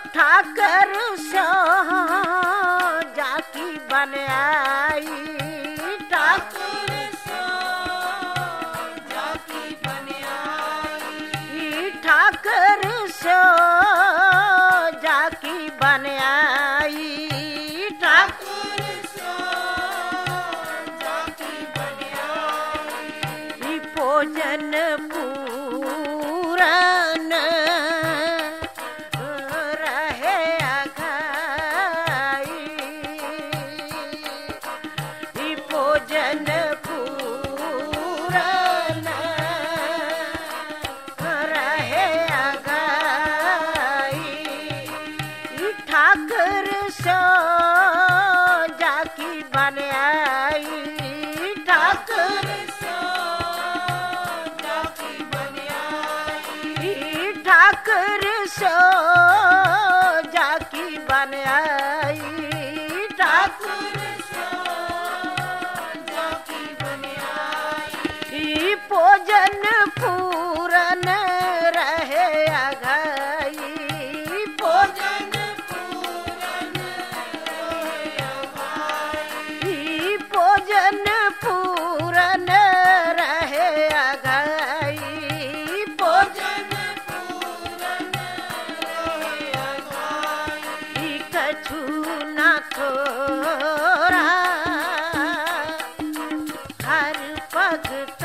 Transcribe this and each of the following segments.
ठाकर सो जाकी बन आई, ठाकुर सो जाकी बन आई, ठाकर सो जाकी बन आई, ठाकुर सो जाकी बन आई, भोजन पूरन भोजन पूरन रहे अगाई, ठाकुर सो जाकी बन आई, ठाकुर सो जाकी बन आई, ठाकुर सो जाकी बन आई, ठाकुर भोजन पूरन रहे अगाई, भोजन पूरन रहे अगाई, भोजन पूरन रहे अगाई, भोजन पूरन रहे अगाई, कछु न थोरा हर भगत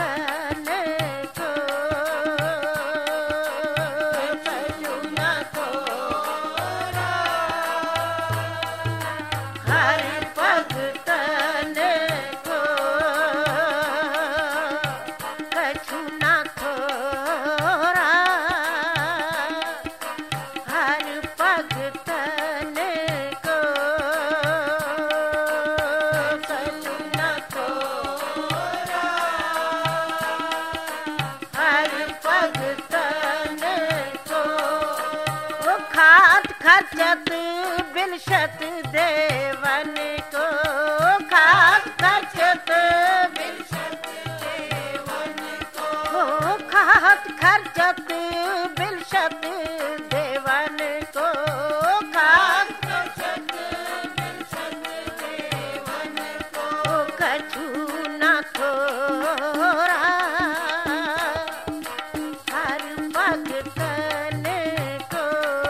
खर्चत बिलशत देवन को, खात खर्चत बिलशत देवन को, खात खर्चत बिलशत देवन को, खात खर्चत बिलशत देवन को, कछु न थोरा हर भगतन को,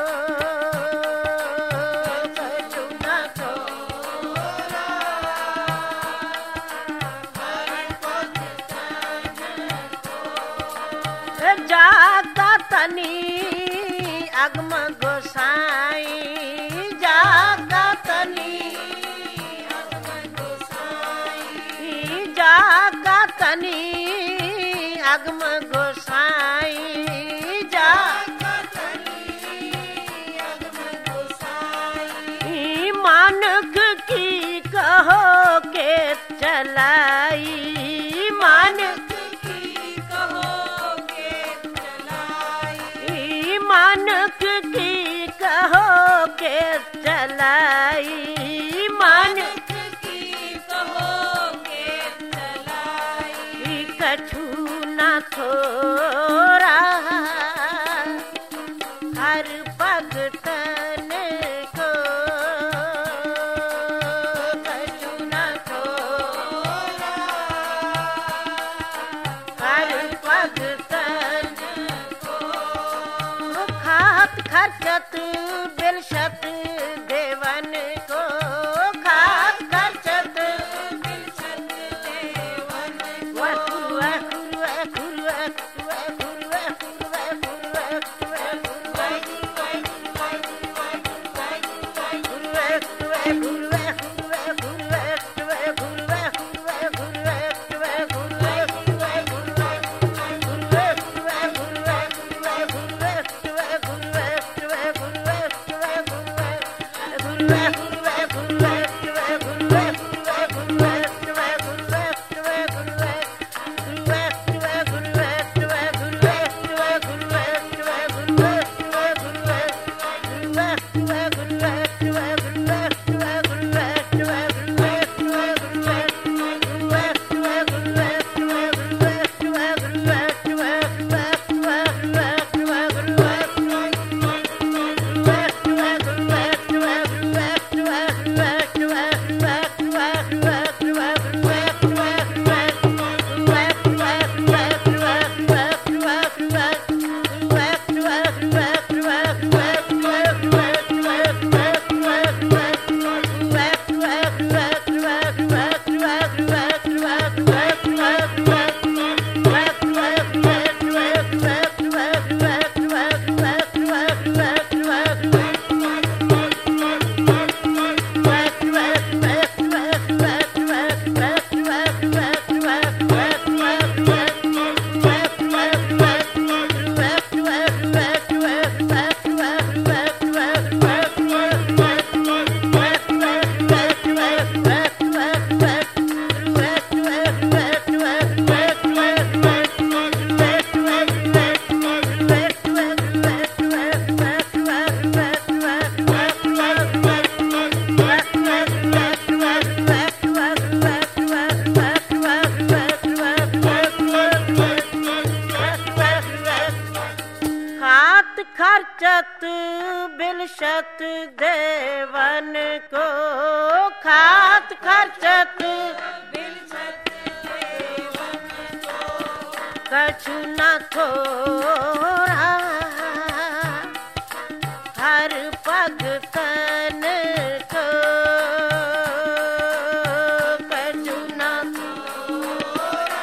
जाता तनी अगम गोसाई, जाता तनी अगम गोसाई, जाता तनी अगम गोसाई, जाता तनी अगम गोसाई, मानक की कहो के चलाई, मानक मानक की कहो के चलाई, मानक की कहो के चलाई, कछु न थोरा हर भगतन को, कछु न थोरा हर भगतन को, खात खर्चत बिलशत देवन को, खात खर्चत बिलशत देवन को, बिलशत देवन को खात खर्चत बिलशत देवन को कछु न थोड़ा हर भगतन को कछु न थोड़ा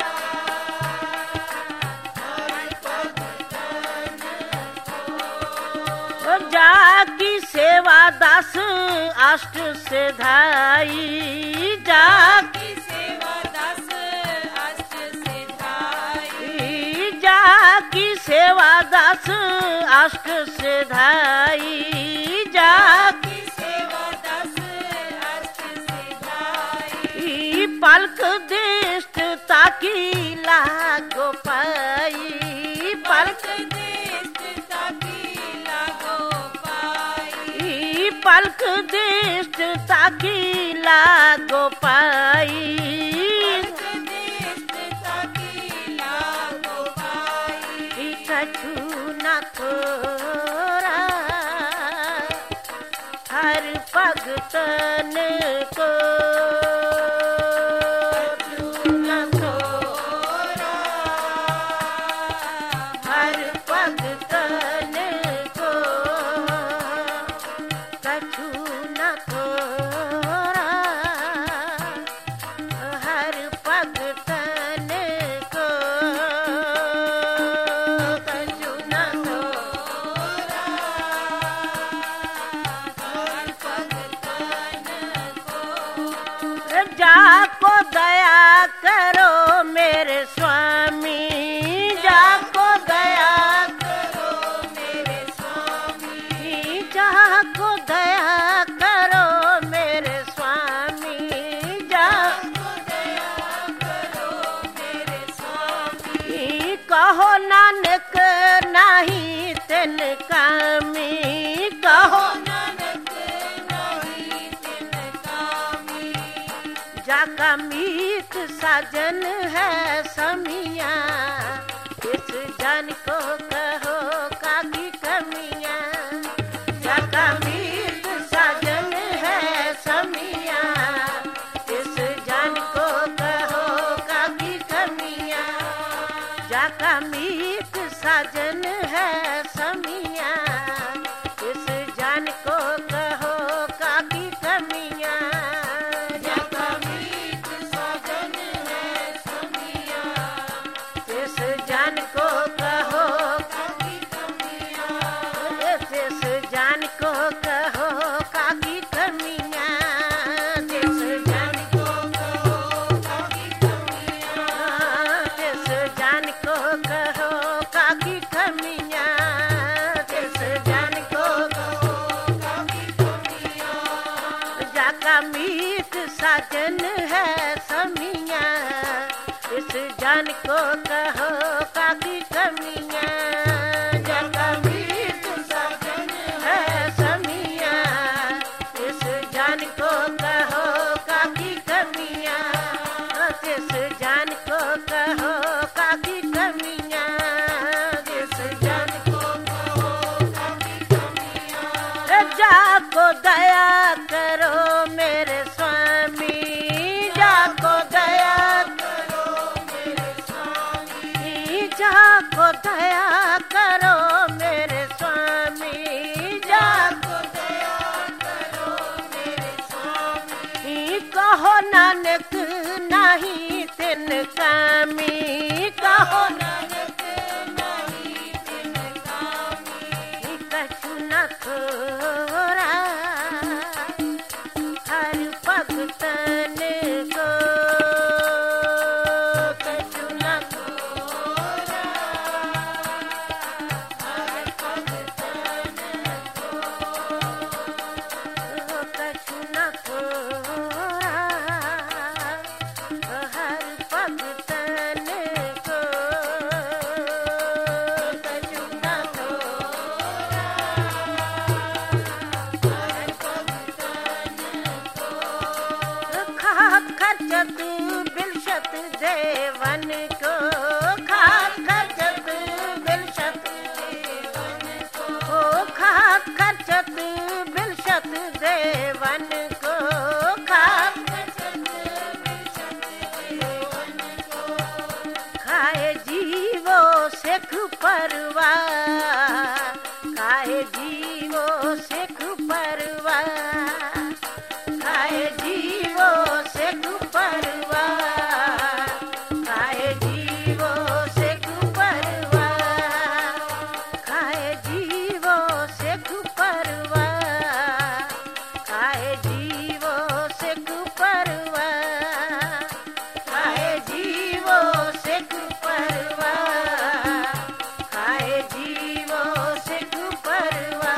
हर भगतन को जाकी सेवा दास अष्ट सिधाई जाकी सेवा दास अष्ट सिधाई जाकी सेवा दास अष्ट सिधाई जाकी सेवा दास अष्ट सिधाई पलक दृष्ट ताकी लागो पाई पलक दृष्ट ताकी लागो पाई पलक दृष्ट ताकी लागो पाई कछु न थोड़ा हर भगतन को कछु न थोड़ा हर भगतन को कछु न थोड़ा हर भगतन को कछु न थोड़ा हर भगतन को जाको दया करो मेरे स्वामी जाको दया करो मेरे स्वामी जाको दया करो मेरे स्वामी जाको दया करो मेरे स्वामी कहो नानक नाही तिन कामी कहो नानक नहीं तिन कामी जाका मीत साजन है समिया इस जन को कहो काकी कमिया जाका मीत साजन है समिया इस जन को कहो काकी कमिया जाका मीत साजन है समिया इस जन को कहो काकी कमिया जाका मीत साजन है समिया इस जन को कहो काकी कमिया इस जन को कहो काकी कमिया इस जन को कहो काकी कमिया इस जन को कहो काकी कमिया इस जन को कहो काकी कमिया जाका मीत साजन है समिया इस जन को कहो काकी कमिया जाका मीत साजन है समिया इस जन को कहो काकी कमिया इस जन को कहो काकी कमिया इस जन को कहो काकी कमिया जाको दया करो मेरे स्वामी जाको दया करो मेरे स्वामी जाको दया करो मेरे स्वामी जाको दया करो मेरे स्वामी कहो नानक नहीं तिन कामी कहो नानक नहीं तिन कामी कछु न थोड़ा हर भगतन को कछु न थोड़ा हर भगतन को कछु न थोड़ा हर भगतन को कछु न थोड़ा हर भगतन को खात खर्चत बिलशत देवन को खात खर्चत बिलशत देवन को खात खर्च सिख परवा खाए जीवो सिख परवा खाए जीवो सिख परवा खाए जीवो सिख परवा खाए जीवो सिख परवा खाए जीवो सिख परवा खाए जीवो सिख परवा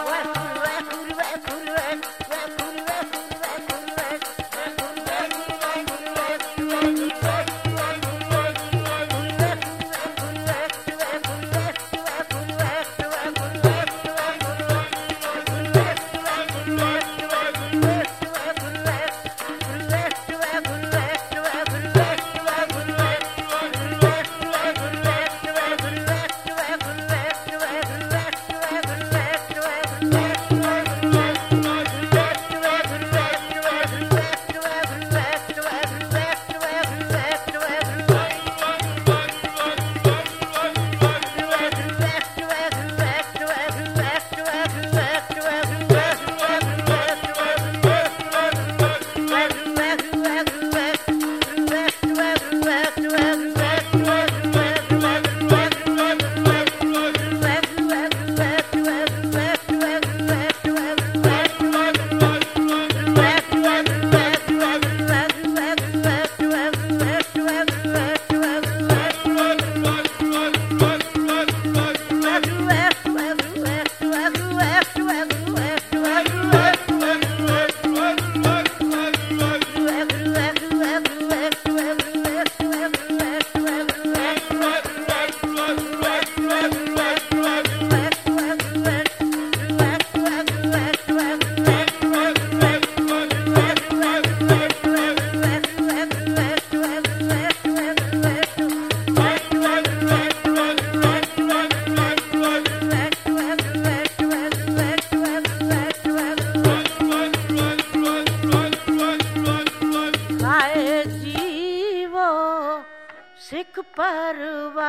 सिख परवा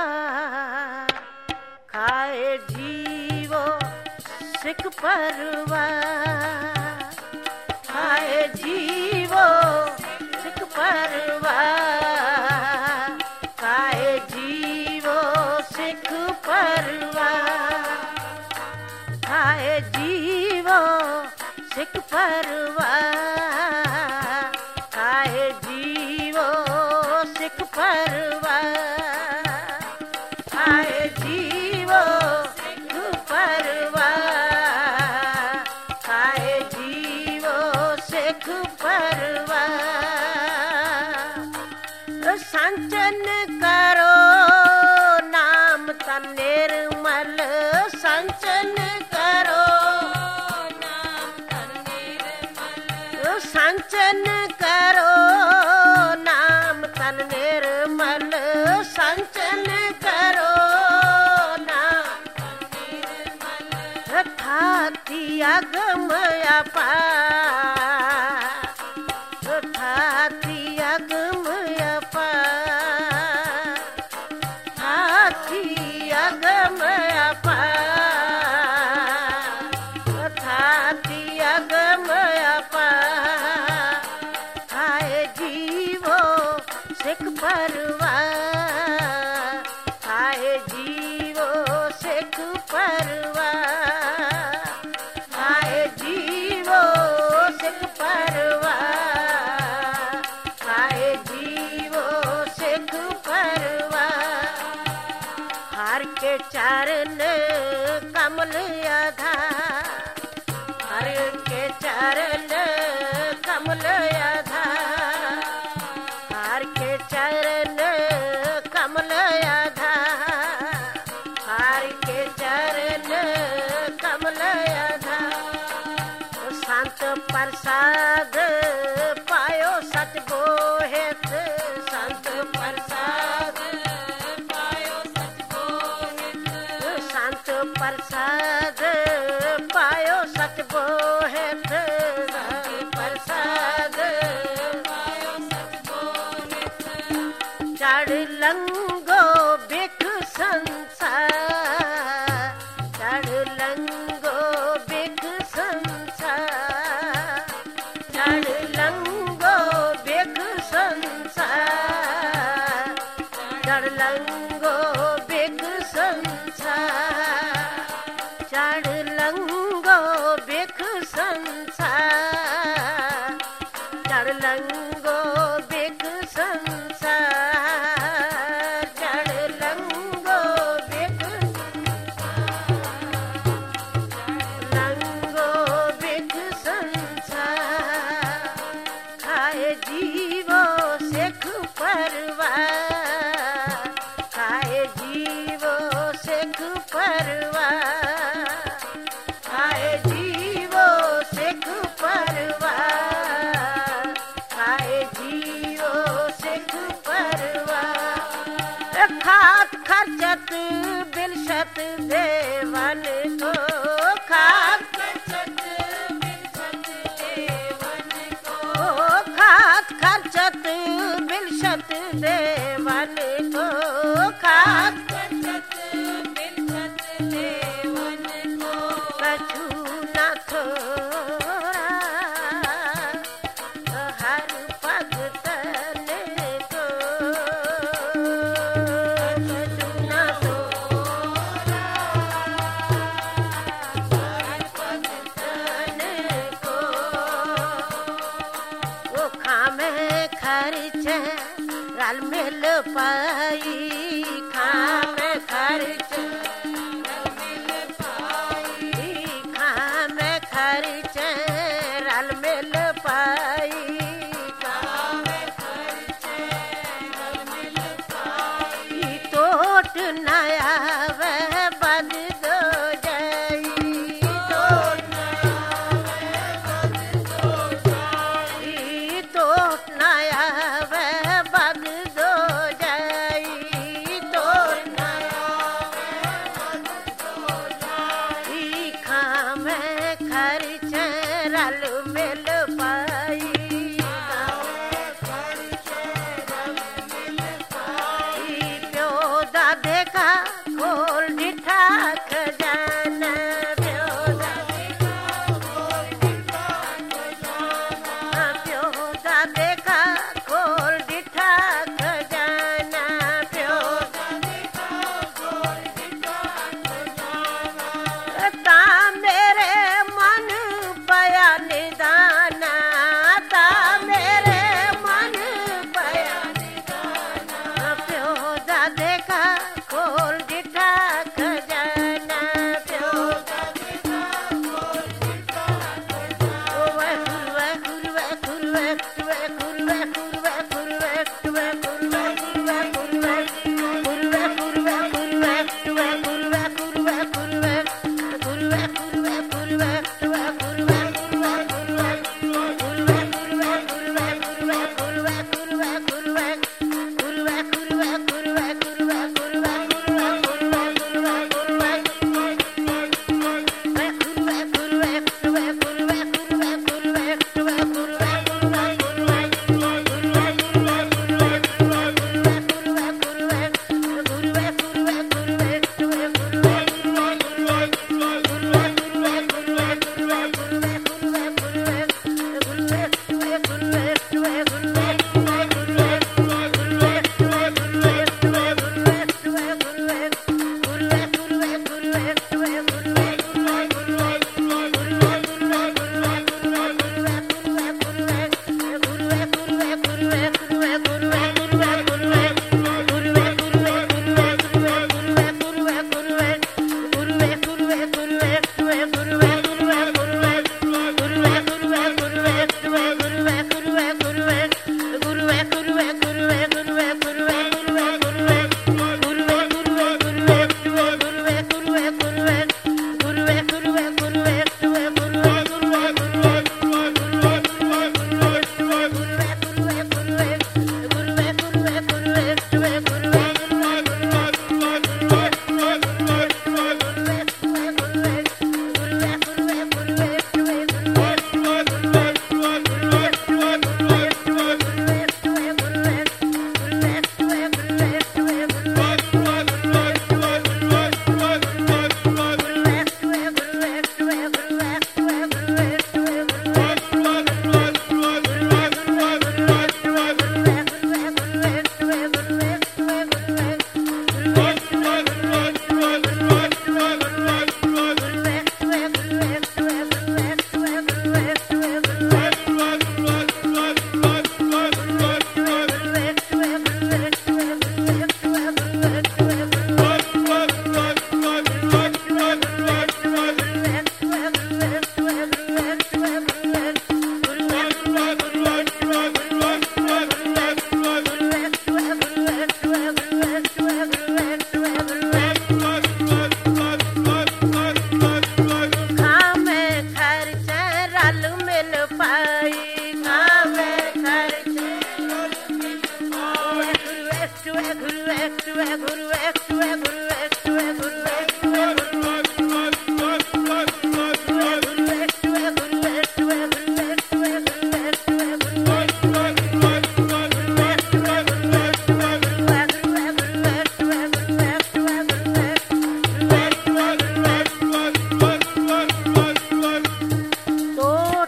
खाए जीवो सिख परवा खाए जीवो सिख परवा खाए जीवो सिख परवा खाए जीवो सिख परवा खाए जीवो सिख परवा खाए जीवो सिख परवा खाए जीवो सिख परवा संचन करो नाम तन निर्मल संचन करो नाम तन निर्मल संचन करो नाम तन निर्मल संचन करो नाम तन निर्मल थाती अगम अपार थाती अगम अपार थाती अगम अपार थाती अगम अपार खाए जीवो सिख परवा खाए जीवो सिख परवा खाए जीवो सिख परवा खाए जीवो सिख परवा हर के चरण कमल आधार हर के चरण कमल आधार हर के चरण कमल आधार हर के चरण कमल आधार संत प्रसाद पायो सच बोहित संत प्रसाद पायो सच बोहित संत प्रसाद पायो सच बोहित संत प्रसाद पायो सच बोहित चढ़ लंगो बिख संसार चढ़ लंगो बिख बिख संसार चढ़ लंगो बिख संसार चढ़ लंगो बिख संसार खाए जीवो सिख परवार खाए जीवो सिख परवार खाए जीवो सिख परवार खाए जीवो सिख परवार खात खर्चत बिलशत देवन को खात खर्चत बिलशत देवन को खात खर्चत बिलशत देवन को खात खर्चत बिलशत देवन को कछु न थोड़ा हर भगतन को कछु न थोड़ा हर भगतन को वो खामे खर्च रल मिल पाई खामे खर्च रल मिल पाई खामे खर्च रल मिल पाई खामे खर्च रल मिल पाई टोट नया वह बद दो जाई टोट नया वह बद दो जाई टोट नया वह बद दो जाई टोट नया वह बद दो जाई खामे खर्च रल मिल पाई खामे खर्च रल मिल पाई प्यो दादे का खोल डिठा खजाना प्यो दादे का खोल डिठा खजाना प्यो दादे का खोल डिठा खजाना प्यो दादे का खोल डिठा खजाना ता मेरे मन पया निदाना ता मेरे मन पया निदाना प्यो दादे का खोल डिठा खजाना प्यो दादे का खोल डिठा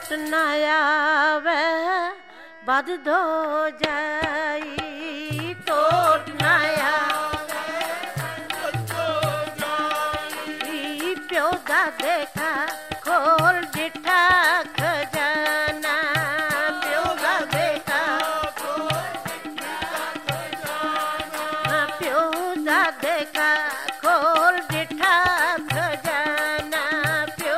टोट न आवे बद धो जाई टोट न आवे प्यो दा देखा खोल डिठा खजाना प्यो दा देखा प्यो दा देखा खोल डिठा खजाना प्यो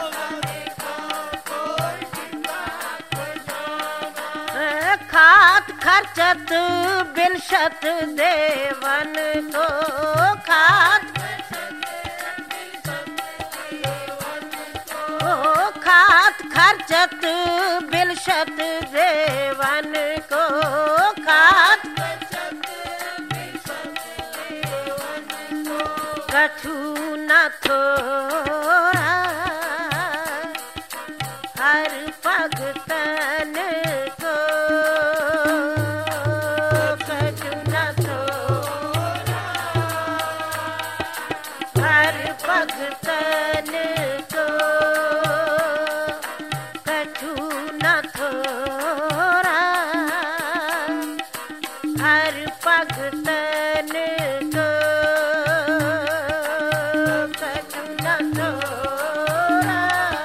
खात खर्चत बिलशत देवन को खात खात खर्चत बिलशत देवन को खात कछु न थोड़ा हर भगतन को कछु न थोड़ा हर भगतन को कछु न थोड़ा हर भगतन को कछु न थोड़ा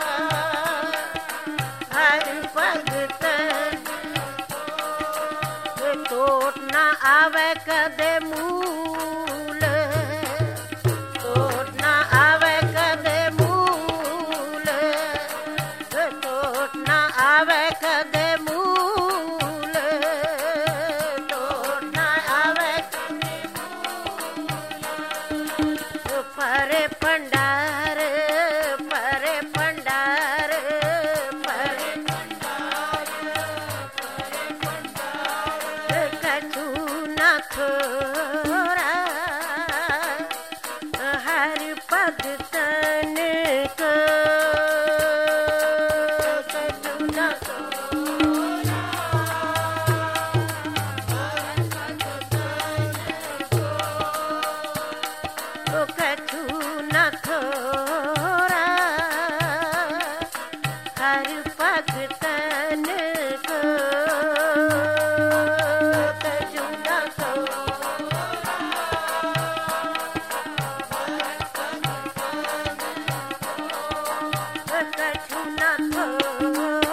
हर भगतन टोट न आवे कदे मूल टोट न आवे कदे मूल टोट न आवे कदे मूल टोट न आवे परे पंडार परे पंडार परे कछु न थोड़ा हर भगतन को कछु न थोड़ा कछु न थोड़ा हर भगतन को कछु न थोड़ा कछु न थोड़ा